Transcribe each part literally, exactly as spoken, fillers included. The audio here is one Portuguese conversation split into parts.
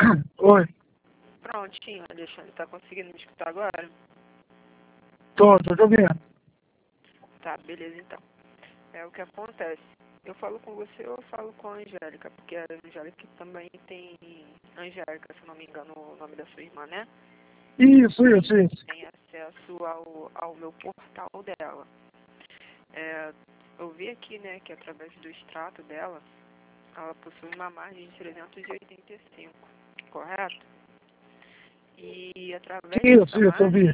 Oi, Prontinho, Alexandre, tá conseguindo me escutar agora? tô, tô te ouvindo. Tá, beleza então. É o que acontece. Eu falo com você ou eu falo com a Angélica, porque a Angélica também tem Angélica, se não me engano, o nome da sua irmã, né? Isso, isso, isso. Tem acesso ao, ao meu portal dela. É, eu vi aqui, né, que através do extrato dela, ela possui uma margem de trezentos e oitenta e cinco, correto? E através dessa Isso, isso, eu vi. margem,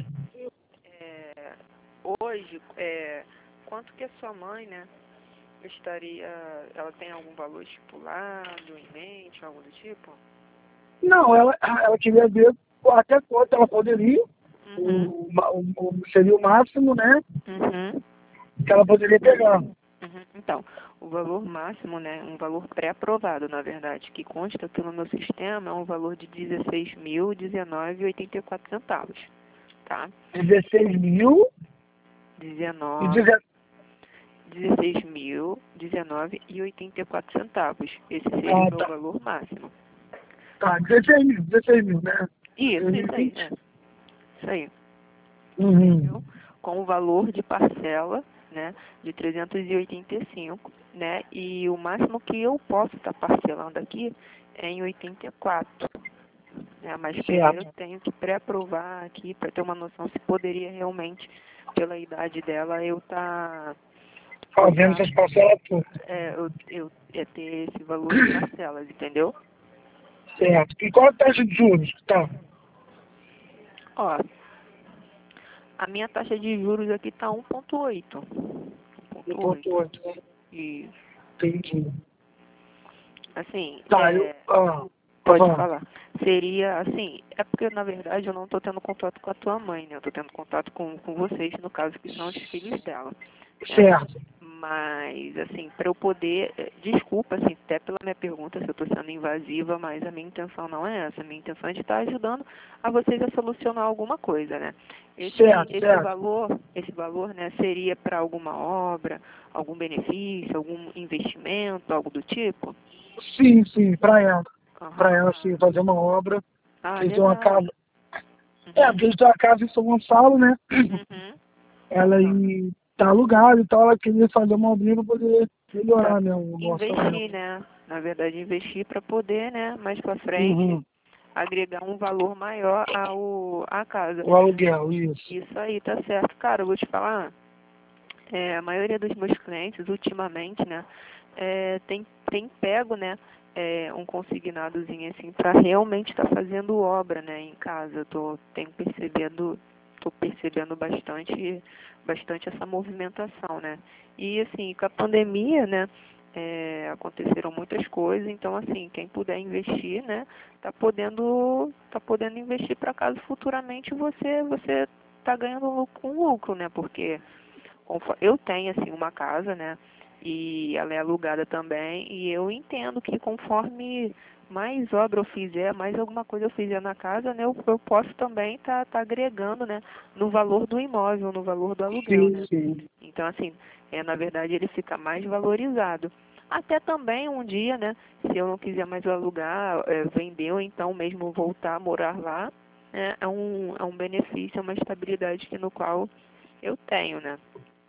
é, hoje, é, quanto que a sua mãe, né, estaria, ela tem algum valor estipulado em mente, algo do tipo? Não, ela, ela queria ver até quanto ela poderia, Uhum, o, o, o- seria o máximo, né, uhum, que ela poderia pegar. uhum. Então, o valor máximo, né, um valor pré-aprovado, na verdade, que consta aqui no meu sistema, é um valor de dezesseis mil dezenove reais e oitenta e quatro centavos, tá? dezesseis mil e dezenove, dezesseis. dezesseis mil dezenove e oitenta e quatro centavos. Esse seria o Ah, meu tá. valor máximo. Tá, dezesseis mil, dezesseis mil, né? Isso, dezesseis mil isso e aí, vinte. é. Isso aí. Uhum. Entendeu? Com o valor de parcela, né, de trezentos e oitenta e cinco, né, e o máximo que eu posso estar parcelando aqui é em oitenta e quatro, né, mas primeiro eu Certo. tenho que pré-aprovar aqui para ter uma noção se poderia realmente, pela idade dela, eu tá, eu Fazendo tá, essas parcelas tudo. é, eu, eu é ter esse valor de parcelas, entendeu? Certo. E qual a taxa de juros que tá? Ó, a minha taxa de juros aqui tá um ponto oito. um ponto um ponto oito. oito, né? E, Entendi. assim, Tá, eu... é, Ah, tá pode falando. falar. Seria assim, é porque na verdade eu não estou tendo contato com a tua mãe, né? Eu estou tendo contato com, com vocês, no caso, que são os filhos dela, né? Certo. Mas, assim, para eu poder, eh, desculpa, assim, até pela minha pergunta se eu estou sendo invasiva, mas a minha intenção não é essa. A minha intenção é de estar ajudando a vocês a solucionar alguma coisa, né? Esse, Certo, esse certo. valor, esse valor, né, seria para alguma obra, algum benefício, algum investimento, algo do tipo? Sim, sim, pra ela. Pra ela, Aham. sim, fazer uma obra. Ah, Que eles têm uma legal. casa. É, Uhum. porque eles têm uma casa em São Gonçalo, né? Uhum. Ela Aham. aí tá alugada e tal, ela queria fazer uma obrinha pra poder Pra melhorar, né, o no investir, orçamento. né? Na verdade, investir para poder, né, mais para frente, Uhum. agregar um valor maior ao à casa. O aluguel, isso. Isso aí, tá certo. Cara, eu vou te falar, é, a maioria dos meus clientes, ultimamente, né, é, tem, tem pego, né, é, um consignadozinho assim para realmente estar fazendo obra, né, em casa. Eu tô, tenho percebendo, tô percebendo bastante, bastante essa movimentação, né. E assim, com a pandemia, né, é, aconteceram muitas coisas, então assim, quem puder investir, né, tá podendo, tá podendo investir para caso futuramente você, você tá ganhando lucro- um lucro, né, porque confo- eu tenho assim uma casa, né? E ela é alugada também, e eu entendo que conforme mais obra eu fizer, mais alguma coisa eu fizer na casa, né, eu, eu posso também estar tá, tá agregando, né, no valor do imóvel, no valor do aluguel, Sim, né? sim. Então, assim, é, na verdade ele fica mais valorizado. Até também um dia, né, se eu não quiser mais alugar, é, vender ou então mesmo voltar a morar lá, né, é um, é um benefício, é uma estabilidade que no qual eu tenho, né?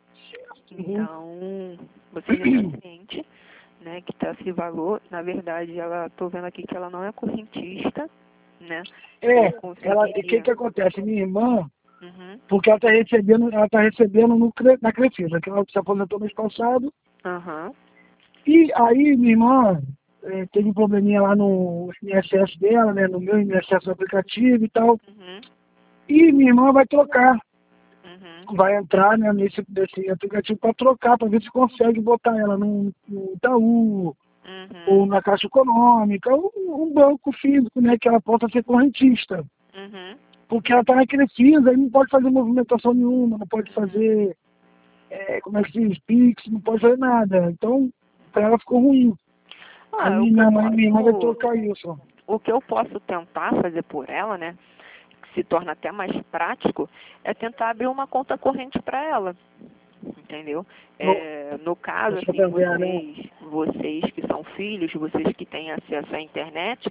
Uhum. Então, você já está ciente, né, que está esse valor. Na verdade, ela, estou vendo aqui que ela não é correntista, né? Eu É, ela, o que conseguiria. que acontece? Minha irmã, Uhum. porque ela tá recebendo, ela tá recebendo no, Cre- na Crefisa, que ela se aposentou mês passado, Aham. e aí minha irmã é, teve um probleminha lá no I N S S dela, né, no meu I N S S do aplicativo e tal, Uhum. e minha irmã vai trocar, Uhum. vai entrar, né, nesse, nesse aplicativo para trocar, para ver se consegue botar ela no, no Itaú, ou Uhum. na Caixa Econômica, ou um banco físico, né, que ela possa ser correntista. Uhum. Porque ela está naquele FIIs, aí não pode fazer movimentação nenhuma, não pode Uhum. fazer, é, como é que se diz, Pix, não pode fazer nada. Então, para ela ficou ruim. Ah, Aí o que eu minha mãe, minha irmã vai posso, trocar isso. o que eu posso tentar fazer por ela, né, que se torna até mais prático, é tentar abrir uma conta corrente para ela. Entendeu? No, É, no caso, no assim, Santander, né? vocês, vocês que são filhos, vocês que têm acesso à internet,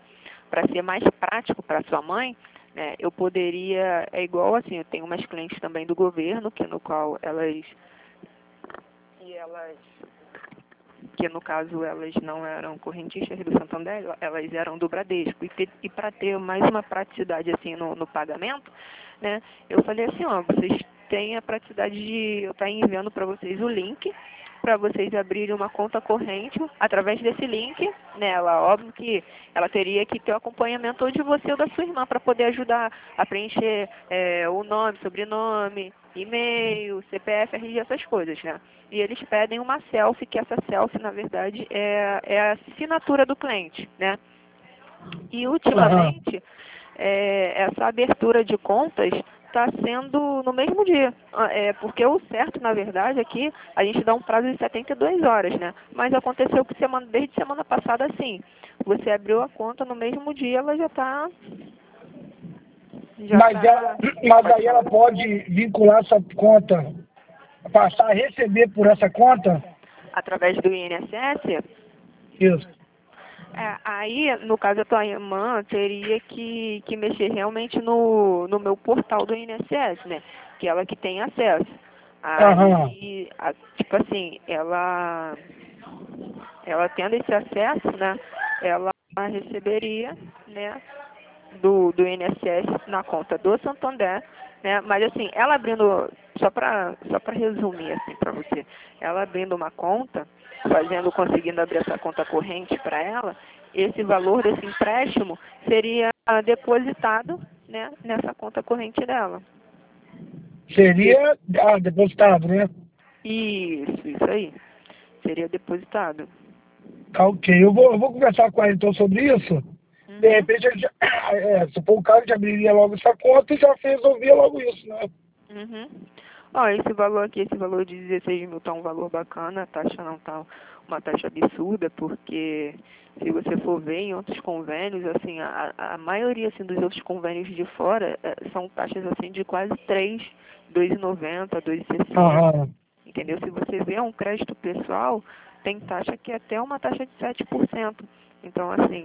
para ser mais prático para sua mãe, né, eu poderia, é igual assim, eu tenho umas clientes também do governo, que no qual elas, e elas, que no caso elas não eram correntistas do Santander, elas eram do Bradesco, e, te, e para ter mais uma praticidade assim no, no pagamento, né, eu falei assim, ó, vocês têm a praticidade de eu estar enviando para vocês o link, para vocês abrirem uma conta corrente através desse link, né? Ela, óbvio que ela teria que ter o acompanhamento ou de você ou da sua irmã para poder ajudar a preencher é, o nome, sobrenome, e-mail, C P F, R G, essas coisas, né? E eles pedem uma selfie, que essa selfie, na verdade, é, é a assinatura do cliente, né? E ultimamente, uhum. é, essa abertura de contas está sendo no mesmo dia, é, porque o certo, na verdade, aqui a gente dá um prazo de setenta e duas horas, né? Mas aconteceu que semana, desde semana passada, assim, você abriu a conta no mesmo dia, ela já está... Mas, tá, ela, mas aí falar. Ela pode vincular essa conta, passar a receber por essa conta? Através do I N S S? Isso. É, aí, no caso da tua irmã, teria que, que mexer realmente no, no meu portal do I N S S, né? Que ela que tem acesso. Aí, uhum. a, tipo assim, ela, ela tendo esse acesso, né? Ela receberia, né? Do, do I N S S na conta do Santander, né? Mas assim, ela abrindo, só para só para resumir assim para você, ela abrindo uma conta, fazendo, conseguindo abrir essa conta corrente para ela, esse valor desse empréstimo seria depositado, né, nessa conta corrente dela. Seria ah, depositado, né? Isso, isso aí. Seria depositado. Tá, ok. Eu vou, eu vou conversar com ela então sobre isso. Uhum. De repente, ele já, é, se for o caso, já abriria logo essa conta e já resolvia logo isso, né? Uhum. Ó, esse valor aqui, esse valor de dezesseis mil tá um valor bacana, a taxa não tá uma taxa absurda, porque se você for ver em outros convênios, assim, a, a maioria assim, dos outros convênios de fora é, são taxas assim de quase três, dois reais e noventa centavos, dois reais e sessenta centavos. Uhum. Entendeu? Se você vê um crédito pessoal, tem taxa que é até uma taxa de sete por cento. Então, assim,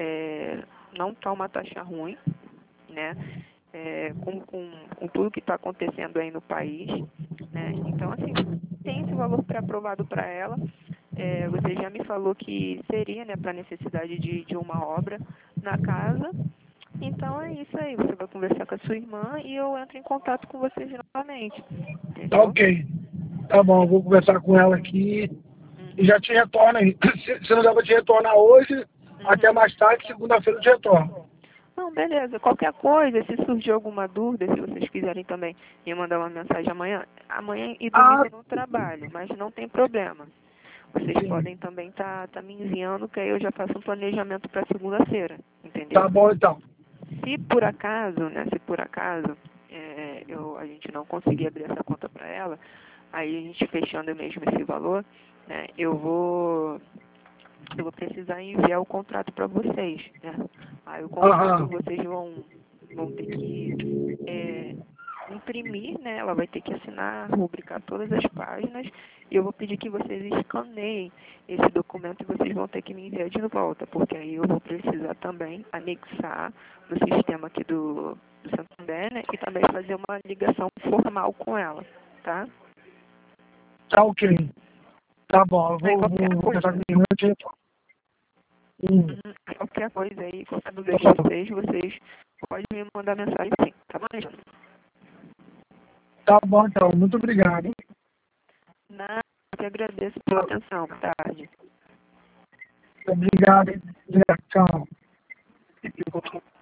é, não tá uma taxa ruim, né? É, com, com, com tudo que está acontecendo aí no país, né? Então, assim, tem esse valor pré-aprovado para ela. É, você já me falou que seria, né, para necessidade de, de uma obra na casa. Então, é isso aí. Você vai conversar com a sua irmã e eu entro em contato com vocês novamente. Entendeu? Tá ok. Tá bom, eu vou conversar com ela aqui uhum. e já te retorno aí. Se, se não dá para te retornar hoje, uhum. até mais tarde, segunda-feira eu te retorno. Não, beleza. Qualquer coisa, se surgir alguma dúvida, se vocês quiserem também me mandar uma mensagem amanhã, amanhã e domingo ah. eu não trabalho, mas não tem problema. Vocês Sim. podem também estar tá, tá me enviando, que aí eu já faço um planejamento para segunda-feira, entendeu? Tá bom, então. Se por acaso, né, se por acaso é, eu, a gente não conseguir abrir essa conta para ela, aí a gente fechando mesmo esse valor, né, eu vou... eu vou precisar enviar o contrato para vocês, né? Aí o contrato uhum. vocês vão, vão ter que é, imprimir, né? Ela vai ter que assinar, rubricar todas as páginas e eu vou pedir que vocês escaneiem esse documento e vocês vão ter que me enviar de volta, porque aí eu vou precisar também anexar no sistema aqui do, do Santander, né? E também fazer uma ligação formal com ela, tá? Tá ok. Tá bom, eu vou, qualquer vou, coisa, vou com você. Hum. Qualquer coisa aí, qualquer dúvida de vocês, vocês podem me mandar mensagem sim, tá bom, gente? Tá bom, então. Muito obrigado. Nada, eu que agradeço pela atenção. Boa tarde. Obrigado. Tchau.